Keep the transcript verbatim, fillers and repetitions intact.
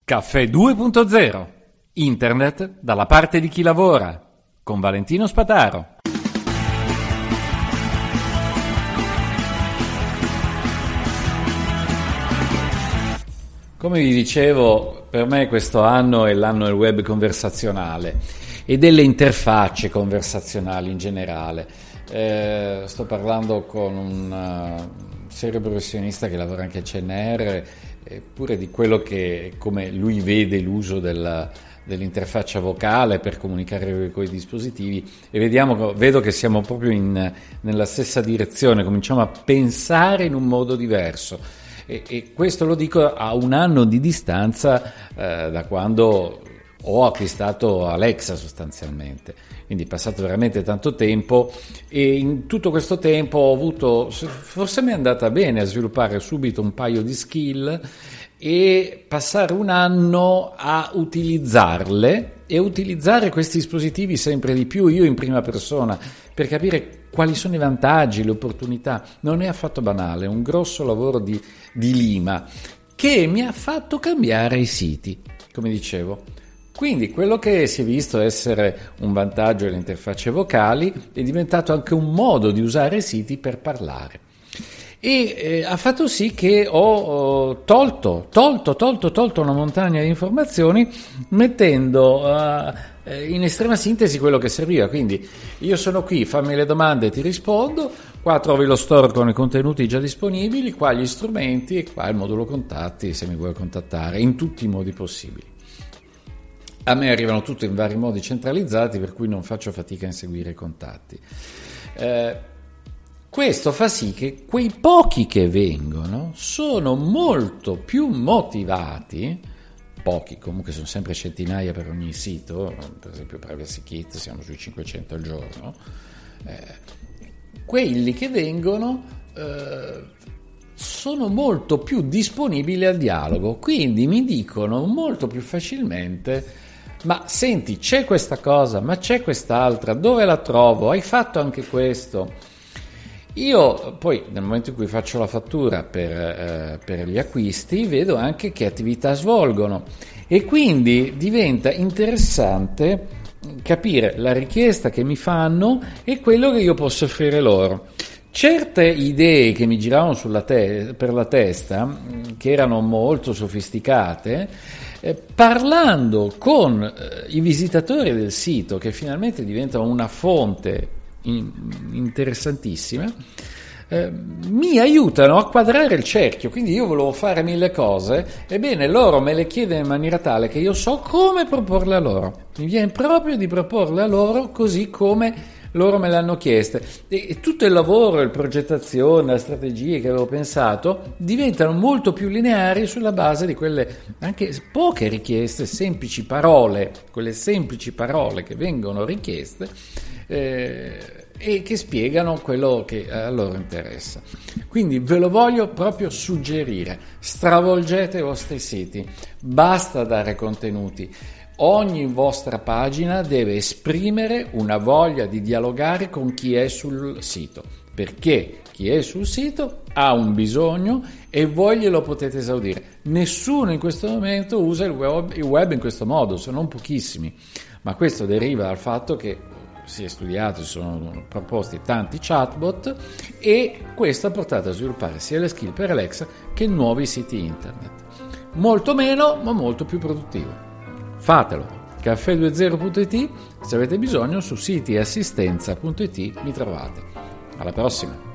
Caffè due punto zero. Internet dalla parte di chi lavora. Con Valentino Spataro. Come vi dicevo, per me questo anno è l'anno del web conversazionale e delle interfacce conversazionali in generale. Eh, sto parlando con un uh, serio professionista che lavora anche a C N R, eppure di quello che, come lui vede l'uso della, dell'interfaccia vocale per comunicare con i dispositivi, e vediamo, vedo che siamo proprio in, nella stessa direzione, cominciamo a pensare in un modo diverso. E, e questo lo dico a un anno di distanza eh, da quando ho acquistato Alexa sostanzialmente, quindi è passato veramente tanto tempo e in tutto questo tempo ho avuto, forse mi è andata bene a sviluppare subito un paio di skill e passare un anno a utilizzarle e utilizzare questi dispositivi sempre di più, io in prima persona, per capire quali sono i vantaggi, le opportunità. Non è affatto banale, è un grosso lavoro di, di lima che mi ha fatto cambiare i siti, come dicevo. Quindi quello che si è visto essere un vantaggio delle interfacce vocali è diventato anche un modo di usare i siti per parlare. E eh, ha fatto sì che ho, ho tolto, tolto, tolto, tolto una montagna di informazioni, mettendo uh, in estrema sintesi quello che serviva. Quindi io sono qui, fammi le domande e ti rispondo, qua trovi lo store con i contenuti già disponibili, qua gli strumenti e qua il modulo contatti se mi vuoi contattare, in tutti i modi possibili. A me arrivano tutti in vari modi centralizzati, per cui non faccio fatica a inseguire i contatti. Eh, questo fa sì che quei pochi che vengono sono molto più motivati, pochi comunque sono sempre centinaia per ogni sito, per esempio Privacy Kit siamo sui cinquecento al giorno, eh, quelli che vengono eh, sono molto più disponibili al dialogo, quindi mi dicono molto più facilmente: ma senti, c'è questa cosa, ma c'è quest'altra, dove la trovo? Hai fatto anche questo? Io poi nel momento in cui faccio la fattura per, eh, per gli acquisti vedo anche che attività svolgono e quindi diventa interessante capire la richiesta che mi fanno e quello che io posso offrire loro. Certe idee che mi giravano sulla te- per la testa, che erano molto sofisticate, eh, parlando con eh, i visitatori del sito, che finalmente diventano una fonte in- interessantissima, eh, mi aiutano a quadrare il cerchio. Quindi io volevo fare mille cose, ebbene loro me le chiedono in maniera tale che io so come proporle a loro. Mi viene proprio di proporle a loro così come loro me le hanno chieste, e tutto il lavoro, la progettazione, le strategie che avevo pensato diventano molto più lineari sulla base di quelle anche poche richieste, semplici parole, quelle semplici parole che vengono richieste eh, e che spiegano quello che a loro interessa. Quindi ve lo voglio proprio suggerire: stravolgete i vostri siti, basta dare contenuti. Ogni vostra pagina deve esprimere una voglia di dialogare con chi è sul sito, perché chi è sul sito ha un bisogno e voi glielo potete esaudire. Nessuno in questo momento usa il web, il web in questo modo, se non pochissimi, ma questo deriva dal fatto che si è studiato, si sono proposti tanti chatbot e questo ha portato a sviluppare sia le skill per Alexa che nuovi siti internet. Molto meno, ma molto più produttivo. Fatelo. caffè due zero punto it, se avete bisogno su siti e assistenza punto it mi trovate. Alla prossima.